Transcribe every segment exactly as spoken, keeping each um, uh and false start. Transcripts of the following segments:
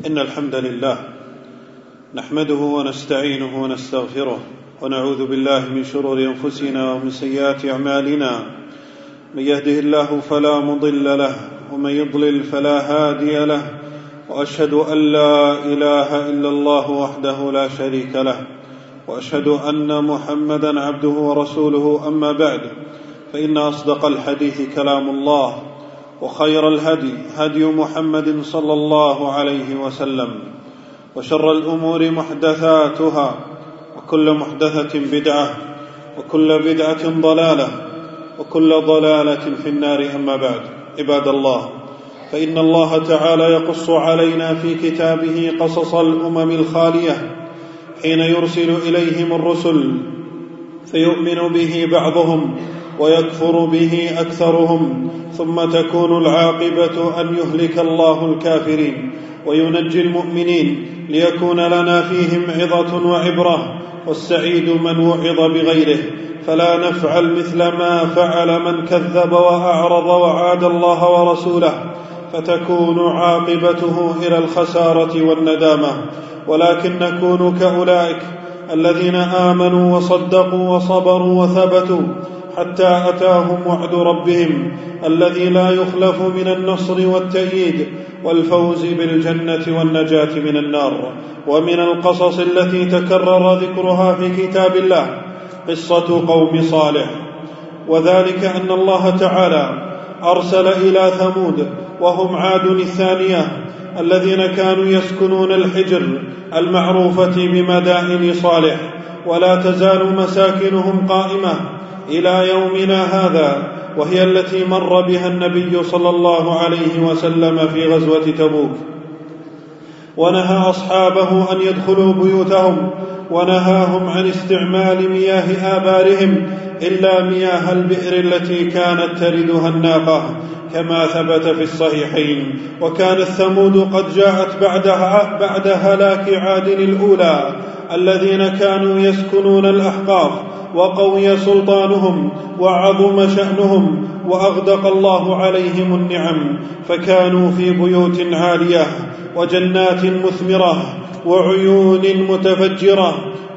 إن الحمد لله نحمده ونستعينه ونستغفره ونعوذ بالله من شرور أنفسنا ومن سيئات أعمالنا. من يهده الله فلا مضل له ومن يضلل فلا هادي له، وأشهد أن لا إله إلا الله وحده لا شريك له، وأشهد أن محمدا عبده ورسوله. أما بعد، فإن أصدق الحديث كلام الله، وخير الهدي هدي محمد صلى الله عليه وسلم، وشر الأمور محدثاتها، وكل محدثة بدعة، وكل بدعة ضلالة، وكل ضلالة في النار. أما بعد، عباد الله، فإن الله تعالى يقص علينا في كتابه قصص الأمم الخالية حين يرسل إليهم الرسل فيؤمن به بعضهم ويكفر به أكثرهم، ثم تكون العاقبة أن يهلك الله الكافرين وينجي المؤمنين ليكون لنا فيهم عظة وعبرة. والسعيد من وعظ بغيره، فلا نفعل مثل ما فعل من كذب وأعرض وعاد الله ورسوله، فتكون عاقبته إلى الخسارة والندامة. ولكن نكون كأولئك الذين آمنوا وصدقوا وصبروا وثبتوا حتى أتاهم وعد ربهم الذي لا يخلف من النصر والتأييد والفوز بالجنة والنجاة من النار. ومن القصص التي تكرر ذكرها في كتاب الله قصة قوم صالح، وذلك أن الله تعالى أرسل إلى ثمود وهم عاد الثانية الذين كانوا يسكنون الحجر المعروفة بمدائن صالح، ولا تزال مساكنهم قائمة إلى يومنا هذا، وهي التي مر بها النبي صلى الله عليه وسلم في غزوة تبوك، ونهى أصحابه أن يدخلوا بيوتهم، ونهاهم عن استعمال مياه آبارهم إلا مياه البئر التي كانت تردها الناقة، كما ثبت في الصحيحين. وكانت ثمود قد جاءت بعدها بعد هلاك عاد الأولى الذين كانوا يسكنون الأحقاف، وقوي سلطانهم وعظم شأنهم، وأغدق الله عليهم النعم، فكانوا في بيوت عالية وجنات مثمرة وعيون متفجرة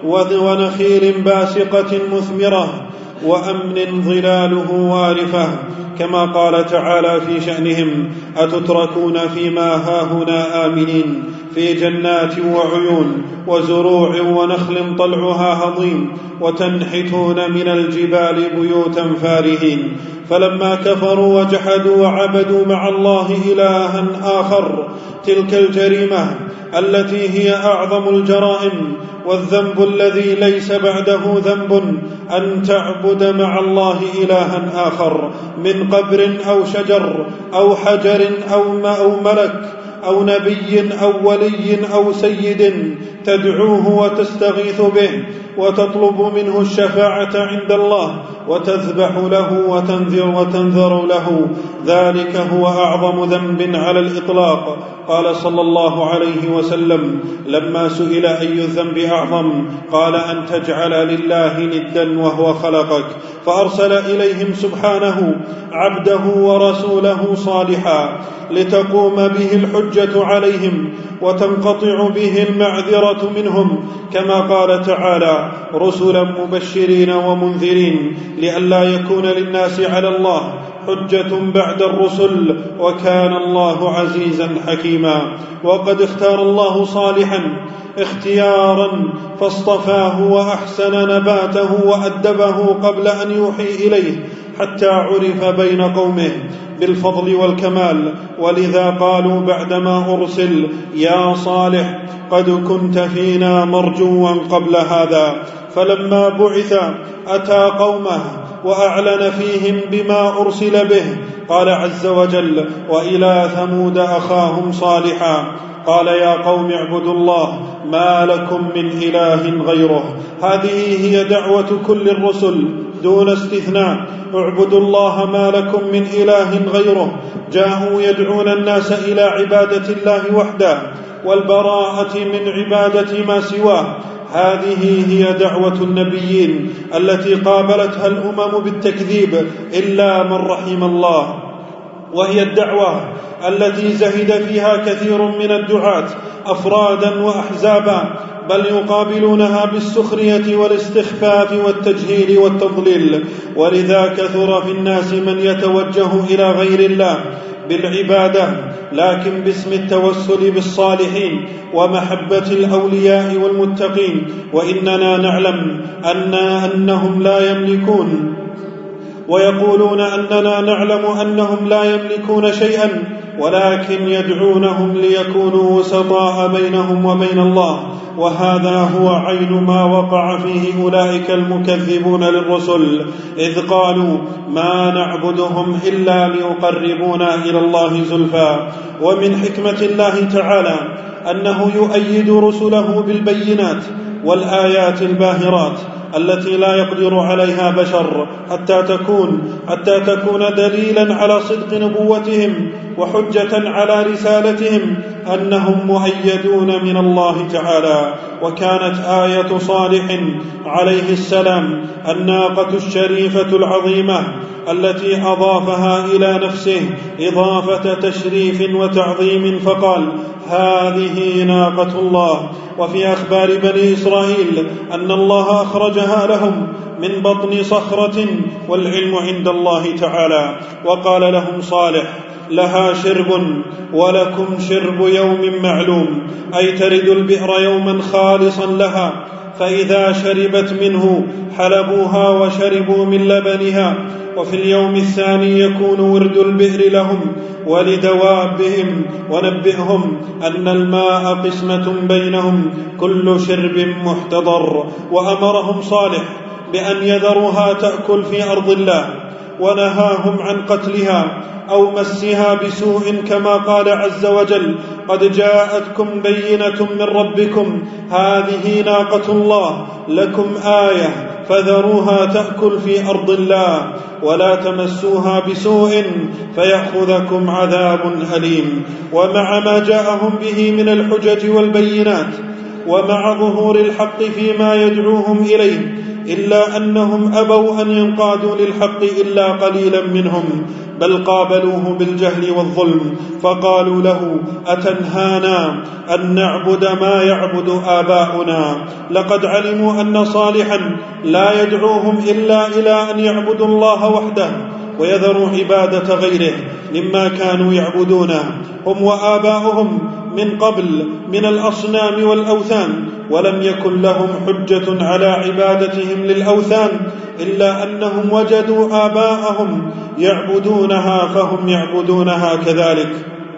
ونخيل باسقة مثمرة وأمن ظلاله وارفة، كما قال تعالى في شأنهم: أتتركون فيما هاهنا آمنين في جنات وعيون وزروع ونخل طلعها هضيم وتنحتون من الجبال بيوتا فارهين. فلما كفروا وجحدوا وعبدوا مع الله إلها آخر، تلك الجريمة التي هي أعظم الجرائم والذنب الذي ليس بعده ذنب، أن تعبد مع الله إلها آخر من قبر أو شجر أو حجر أو ملك أو نبي أو ولي أو سيد تدعوه وتستغيث به وتطلب منه الشفاعة عند الله وتذبح له وتنذر, وتنذر له. ذلك هو أعظم ذنب على الإطلاق. قال صلى الله عليه وسلم لما سئل أي الذنب أعظم، قال: أن تجعل لله ندا وهو خلقك. فأرسل إليهم سبحانه عبده ورسوله صالحا لتقوم به الحجة عليهم وتنقطع به المعذرة منهم، كما قال تعالى: رسلا مبشرين ومنذرين لئلا يكون للناس على الله حجة بعد الرسل، وكان الله عزيزا حكيما. وقد اختار الله صالحا اختيارا فاصطفاه وأحسن نباته وأدبه قبل أن يوحي إليه، حتى عرف بين قومه بالفضل والكمال. ولذا قالوا بعدما أرسل: يا صالح قد كنت فينا مرجوا قبل هذا. فلما بعث أتى قومه وأعلن فيهم بما أرسل به. قال عز وجل: وإلى ثمود أخاهم صالحا قال: يا قوم اعبدوا الله ما لكم من إله غيره. هذه هي دعوة كل الرسل دون استثناء: اعبدوا الله ما لكم من إله غيره. جاءوا يدعون الناس إلى عبادة الله وحده والبراءة من عبادة ما سواه. هذه هي دعوة النبيين التي قابلتها الأمم بالتكذيب إلا من رحم الله، وهي الدعوة التي زهد فيها كثير من الدعاة أفرادا وأحزابا، بل يقابلونها بالسخرية والاستخفاف والتجهيل والتضليل. ولذا كثر في الناس من يتوجه إلى غير الله بالعبادة لكن باسم التوسل بالصالحين ومحبة الأولياء والمتقين، وإننا نعلم أن أنهم لا يملكون، ويقولون أننا نعلم أنهم لا يملكون شيئا، ولكن يدعونهم ليكونوا وسطاء بينهم وبين الله. وهذا هو عين ما وقع فيه أولئك المكذبون للرسل، إذ قالوا ما نعبدهم إلا ليقربونا إلى الله زلفى. ومن حكمة الله تعالى أنه يؤيد رسله بالبينات والآيات الباهرات التي لا يقدر عليها بشر، حتى تكون حتى تكون دليلا على صدق نبوتهم وحجة على رسالتهم أنهم مؤيدون من الله تعالى. وكانت آية صالح عليه السلام الناقة الشريفة العظيمة التي أضافها إلى نفسه إضافة تشريف وتعظيم، فقال هذه ناقة الله. وفي أخبار بني إسرائيل أن الله أخرجها لهم من بطن صخرة والعلم عند الله تعالى، وقال لهم صالح لها شرب ولكم شرب يوم معلوم، أي ترد البئر يوما خالصا لها، فإذا شربت منه حلبوها وشربوا من لبنها، وفي اليوم الثاني يكون ورد البئر لهم ولدوابهم، ونبئهم أن الماء قسمة بينهم كل شرب محتضر. وأمرهم صالح بأن يذروها تأكل في أرض الله، ونهاهم عن قتلها أو مسها بسوء، كما قال عز وجل قد جاءتكم بينة من ربكم هذه ناقة الله لكم آية فذروها تأكل في أرض الله ولا تمسوها بسوء فيأخذكم عذاب أليم. ومع ما جاءهم به من الحجج والبينات ومع ظهور الحق فيما يدعوهم إليه، إلا أنهم أبوا أن ينقادوا للحق إلا قليلا منهم، بل قابلوه بالجهل والظلم، فقالوا له أتنهانا أن نعبد ما يعبد آباؤنا؟ لقد علموا أن صالحا لا يدعوهم إلا إلى أن يعبدوا الله وحده ويذروا عبادة غيره مما كانوا يعبدونه هم وآباؤهم من قبل من الأصنام والأوثان، ولم يكن لهم حجة على عبادتهم للأوثان إلا أنهم وجدوا آباءهم يعبدونها فهم يعبدونها كذلك.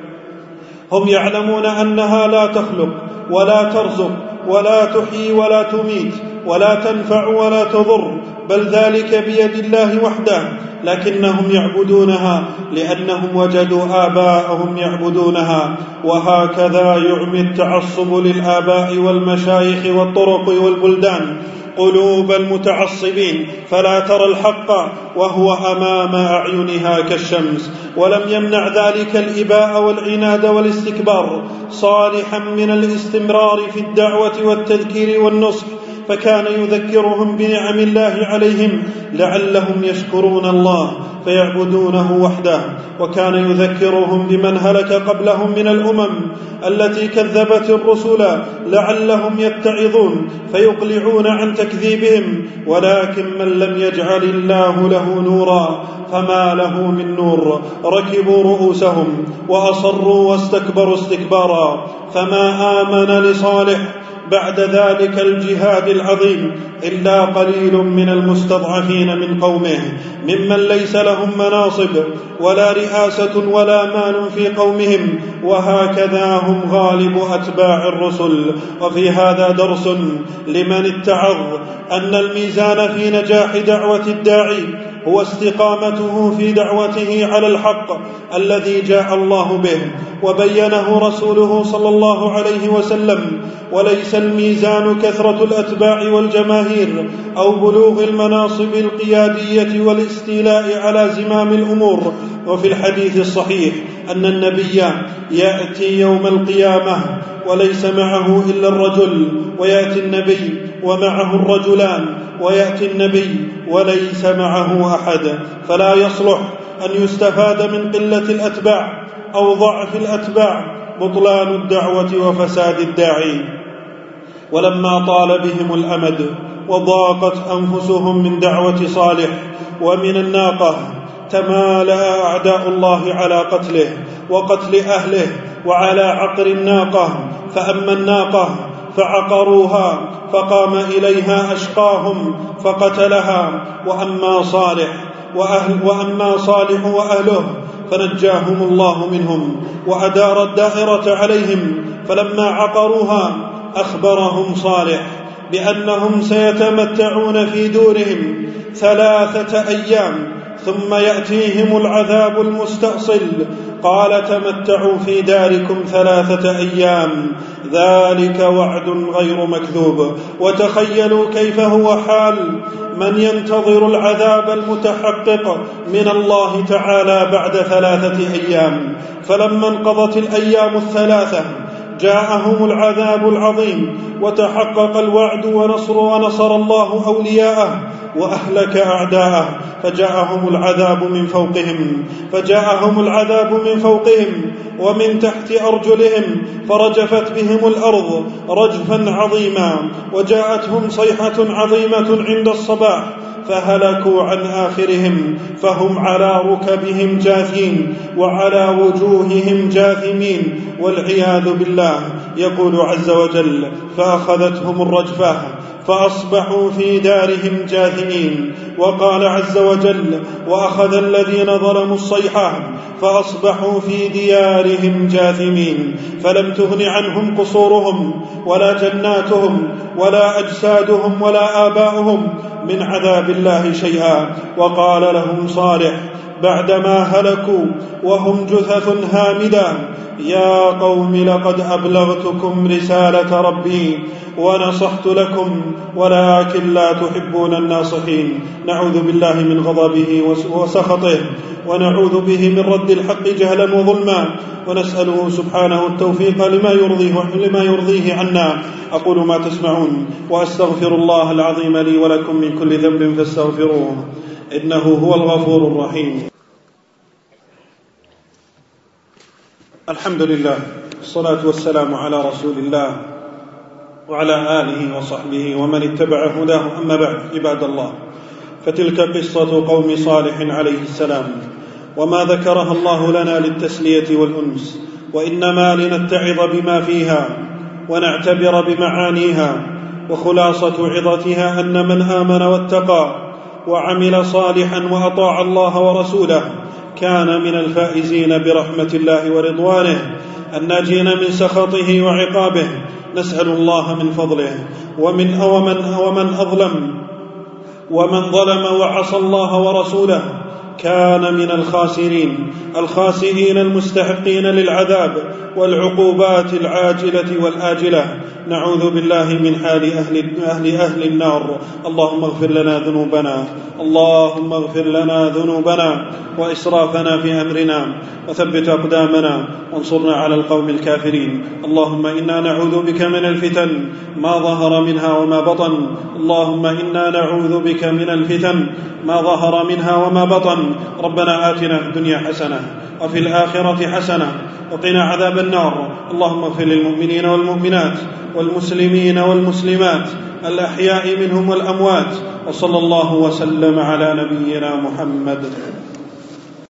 هم يعلمون أنها لا تخلق ولا ترزق ولا تحيي ولا تميت ولا تنفع ولا تضر، بل ذلك بيد الله وحده، لكنهم يعبدونها لأنهم وجدوا آباءهم يعبدونها. وهكذا يعمي التعصب للآباء والمشايخ والطرق والبلدان قلوب المتعصبين، فلا ترى الحق وهو أمام أعينها كالشمس. ولم يمنع ذلك الإباء والعناد والاستكبار صالحا من الاستمرار في الدعوة والتذكير والنصح، فكان يذكرهم بنعم الله عليهم لعلهم يشكرون الله فيعبدونه وحده، وكان يذكرهم بمن هلك قبلهم من الأمم التي كذبت الرسل لعلهم يتعظون فيقلعون عن تكذيبهم. ولكن من لم يجعل الله له نورا فما له من نور، ركبوا رؤوسهم وأصروا واستكبروا استكبارا، فما آمن لصالح بعد ذلك الجهاد العظيم إلا قليل من المستضعفين من قومه ممن ليس لهم مناصب ولا رئاسة ولا مال في قومهم، وهكذا هم غالب أتباع الرسل. وفي هذا درس لمن اتعظ أن الميزان في نجاح دعوة الداعي هو استقامته في دعوته على الحق الذي جاء الله به وبينه رسوله صلى الله عليه وسلم، وليس الميزان كثرة الأتباع والجماهير أو بلوغ المناصب القيادية والاستيلاء على زمام الأمور. وفي الحديث الصحيح أن النبي يأتي يوم القيامة وليس معه إلا الرجل، ويأتي النبي ومعه الرجلان، ويأتي النبي وليس معه أحد، فلا يصلح أن يستفاد من قلة الأتباع أو ضعف الأتباع بطلان الدعوة وفساد الداعي. ولما طال بهم الأمد وضاقت أنفسهم من دعوة صالح ومن الناقة تمالأ أعداء الله على قتله وقتل أهله وعلى عقر الناقة. فأما الناقة فعقروها فقام إليها أشقاهم فقتلها، وأما صالح وأهل وأما صالح وأهله فنجاهم الله منهم وأدار الدائرة عليهم. فلما عقروها أخبرهم صالح بأنهم سيتمتعون في دورهم ثلاثة أيام ثم يأتيهم العذاب المستأصل. قال تمتعوا في داركم ثلاثة أيام، ذلك وعد غير مكذوب. وتخيلوا كيف هو حال من ينتظر العذاب المتحقق من الله تعالى بعد ثلاثة أيام. فلما انقضت الأيام الثلاثة جاءهم العذاب العظيم وتحقق الوعد ونصر ونصر الله أولياءه وأهلك أعداءه. فجاءهم العذاب من فوقهم فجاءهم العذاب من فوقهم ومن تحت أرجلهم فرجفت بهم الأرض رجفا عظيما، وجاءتهم صيحة عظيمة عند الصباح فهلكوا عن آخرهم، فهم على ركبهم جاثين وعلى وجوههم جاثمين والعياذ بالله. يقول عز وجل: فأخذتهم الرجفة فأصبحوا في دارهم جاثمين. وقال عز وجل: وأخذ الذين ظلموا الصيحة فأصبحوا في ديارهم جاثمين. فلم تغن عنهم قصورهم ولا جناتهم ولا أجسادهم ولا آباؤهم من عذاب الله شيئا. وقال لهم صالح بعدما هلكوا وهم جثث هامدة: يا قوم لقد أبلغتكم رسالة ربي ونصحت لكم ولكن لا تحبون الناصحين. نعوذ بالله من غضبه وسخطه، ونعوذ به من رد الحق جهلا وظلما، ونسأله سبحانه التوفيق لما يرضيه, لما يرضيه عنا. أقول ما تسمعون وأستغفر الله العظيم لي ولكم من كل ذنب فاستغفروه إنه هو الغفور الرحيم. الحمد لله، الصلاة والسلام على رسول الله وعلى آله وصحبه ومن اتبع هداه. أما بعد، عباد الله، فتلك قصة قوم صالح عليه السلام، وما ذكرها الله لنا للتسلية والأنس، وإنما لنتعظ بما فيها ونعتبر بمعانيها. وخلاصة عظتها أن من آمن واتقى وعمل صالحا وأطاع الله ورسوله كان من الفائزين برحمة الله ورضوانه، الناجين من سخطه وعقابه. نسأل الله من فضله. ومن ومن ومن أظلم ومن ظلم وعصى الله ورسوله كان من الخاسرين الخاسئين المستحقين للعذاب والعقوبات العاجلة والآجلة. نعوذ بالله من حال أهل, أهل, أهل النار. اللهم اغفر لنا ذنوبنا اللهم اغفر لنا ذنوبنا وإسرافنا في أمرنا، وثبت أقدامنا وانصرنا على القوم الكافرين. اللهم إنا نعوذ بك من الفتن ما ظهر منها وما بطن اللهم إنا نعوذ بك من الفتن ما ظهر منها وما بطن. ربنا آتنا في الدنيا حسنة وفي الآخرة حسنة وقنا عذاب النار. اللهم اغفر للمؤمنين والمؤمنات والمسلمين والمسلمات الأحياء منهم والأموات، وصلى الله وسلم على نبينا محمد.